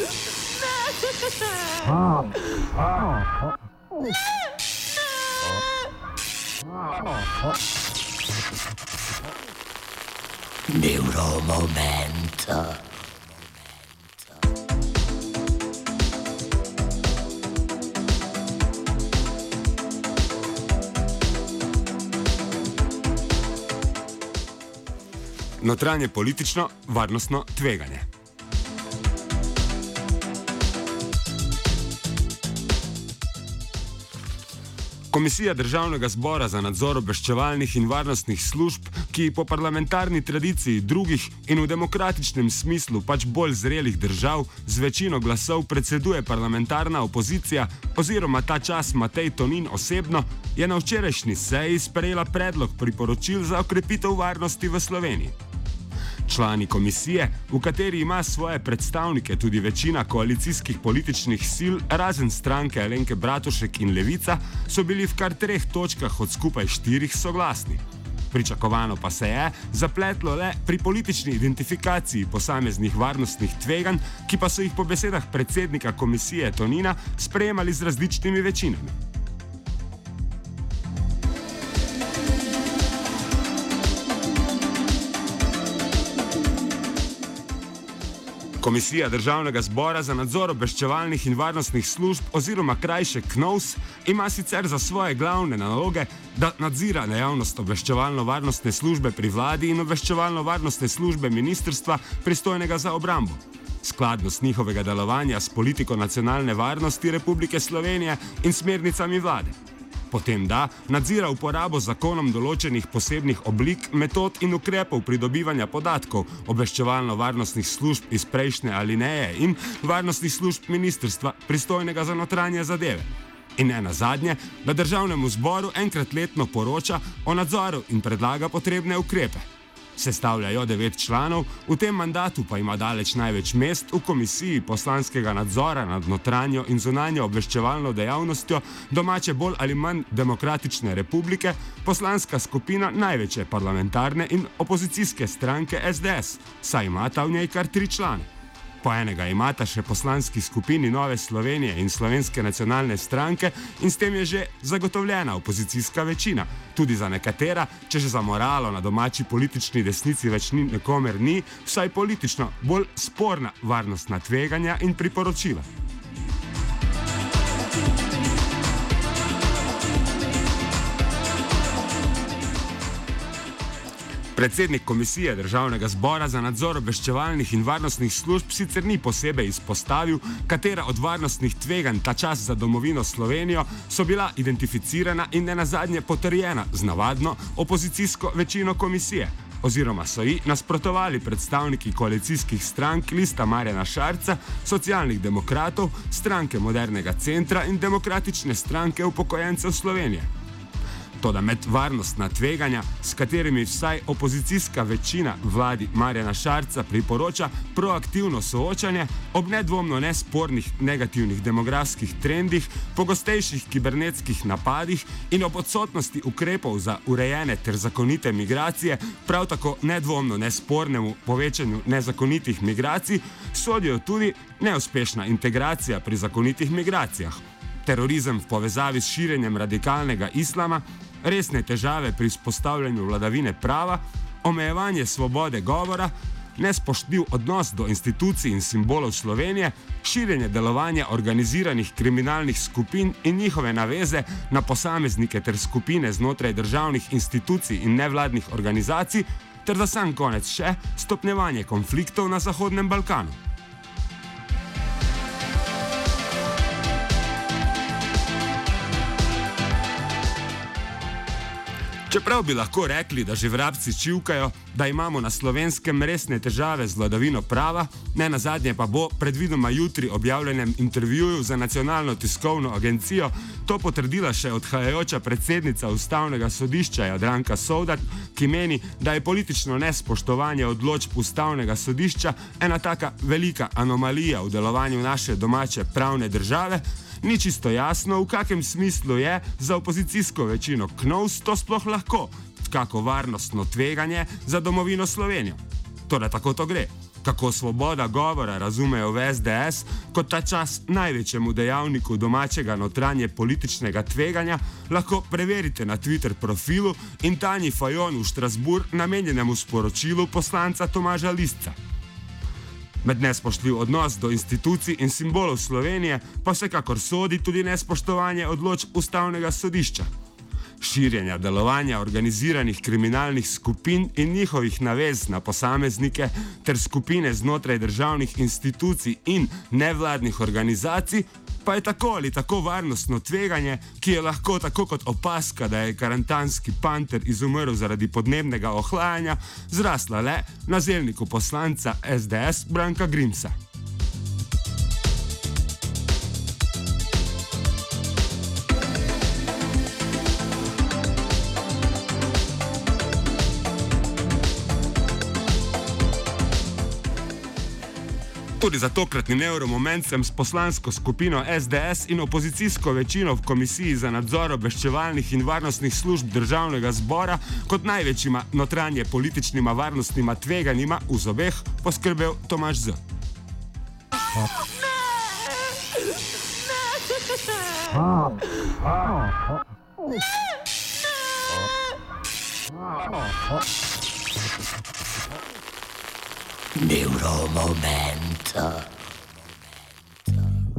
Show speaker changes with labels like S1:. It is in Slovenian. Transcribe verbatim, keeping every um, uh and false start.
S1: Neuromomento.
S2: Notranje politično varnostno tveganje. Komisija Državnega zbora za nadzor obveščevalnih in varnostnih služb, ki po parlamentarni tradiciji drugih in v demokratičnem smislu pač bolj zrelih držav z večino glasov predseduje parlamentarna opozicija oziroma ta čas Matej Tonin osebno, je na včerajšnji seji sprejela predlog priporočil za okrepitev varnosti v Sloveniji. Člani komisije, v kateri ima svoje predstavnike tudi večina koalicijskih političnih sil, razen stranke Alenke Bratušek in Levica, so bili v kar treh točkah od skupaj štirih soglasni. Pričakovano pa se je zapletlo le pri politični identifikaciji posameznih varnostnih tveganj, ki pa so jih po besedah predsednika komisije Tonina sprejemali z različnimi večinami. Komisija Državnega zbora za nadzor obveščevalnih in varnostnih služb oziroma krajše KNOVS ima sicer za svoje glavne naloge, da nadzira dejavnost obveščevalno-varnostne službe pri vladi in obveščevalno-varnostne službe ministrstva pristojnega za obrambo. Skladnost njihovega delovanja s politiko nacionalne varnosti Republike Slovenije in smernicami vlade. Potem da nadzira uporabo zakonom določenih posebnih oblik, metod in ukrepov pridobivanja podatkov obveščevalno-varnostnih služb iz prejšnje alineje in varnostnih služb ministrstva pristojnega za notranje zadeve. In ne nazadnje, da Državnemu zboru enkrat letno poroča o nadzoru in predlaga potrebne ukrepe. Sestavljajo devet članov, v tem mandatu pa ima daleč največ mest v komisiji poslanskega nadzora nad notranjo in zunanjo obveščevalno dejavnostjo domače bolj ali manj demokratične republike, poslanska skupina največje parlamentarne in opozicijske stranke S D S, saj imata v njej kar tri člane. Po enega imata še poslanski skupini Nove Slovenije in Slovenske nacionalne stranke in s tem je že zagotovljena opozicijska večina. Tudi za nekatera, če že za moralo na domači politični desnici več ni nikomer ni, vsaj politično bolj sporna varnostna tveganja in priporočila. Predsednik Komisije Državnega zbora za nadzor obveščevalnih in varnostnih služb sicer ni posebej izpostavil, katera od varnostnih tveganj ta čas za domovino Slovenijo so bila identificirana in nenazadnje potrjena z navadno opozicijsko večino komisije, oziroma so ji nasprotovali predstavniki koalicijskih strank Lista Marjana Šarca, Socialnih demokratov, Stranke modernega centra in Demokratične stranke upokojencev Slovenije. Toda med varnostna tveganja, s katerimi vsaj opozicijska večina vladi Marjana Šarca priporoča proaktivno soočanje ob nedvomno nespornih negativnih demografskih trendih, pogostejših kibernetskih napadih in ob odsotnosti ukrepov za urejene ter zakonite migracije, prav tako nedvomno nespornemu povečanju nezakonitih migracij, sodijo tudi neuspešna integracija pri zakonitih migracijah, terorizem v povezavi s širjenjem radikalnega islama, resne težave pri vzpostavljanju vladavine prava, omejevanje svobode govora, nespoštljiv odnos do institucij in simbolov Slovenije, širjenje delovanja organiziranih kriminalnih skupin in njihove naveze na posameznike ter skupine znotraj državnih institucij in nevladnih organizacij, ter za sam konec še stopnjevanje konfliktov na Zahodnem Balkanu. Čeprav bi lahko rekli, da že vrabci čivkajo, da imamo na Slovenskem resne težave z vladavino prava, ne nazadnje pa bo predvidoma jutri objavljenem intervjuju za Nacionalno tiskovno agencijo to potrdila še odhajajoča predsednica Ustavnega sodišča Jadranka Sovdat, ki meni, da je politično nespoštovanje odločb Ustavnega sodišča ena taka velika anomalija v delovanju naše domače pravne države. Ni čisto jasno, v kakem smislu je za opozicijsko večino KNOVS to sploh lahko, kako varnostno tveganje za domovino Slovenijo. Toda tako to gre. Kako svoboda govora razumejo v S D S kot ta čas največjemu dejavniku domačega notranje političnega tveganja, lahko preverite na Twitter profilu in Tanji Fajon v Štrasburg namenjenemu sporočilu poslanca Tomaža Lisca. Med nespoštljiv odnos do institucij in simbolov Slovenije pa vsekakor sodi tudi nespoštovanje odločb Ustavnega sodišča. Širjenja delovanja organiziranih kriminalnih skupin in njihovih navez na posameznike ter skupine znotraj državnih institucij in nevladnih organizacij pa je tako ali tako varnostno tveganje, ki je lahko tako kot opazka, da je karantanski panter izumrl zaradi podnebnega ohlajanja, zrasla le na zelniku poslanca S D S Branka Grimsa. Tudi za tokratni Neuromoment sem s poslansko skupino S D S in opozicijsko večino v Komisiji za nadzor obveščevalnih in varnostnih služb Državnega zbora kot največjima notranje političnima varnostnima tveganjima v zobeh poskrbel Tomaž Z.
S1: Neuromoment.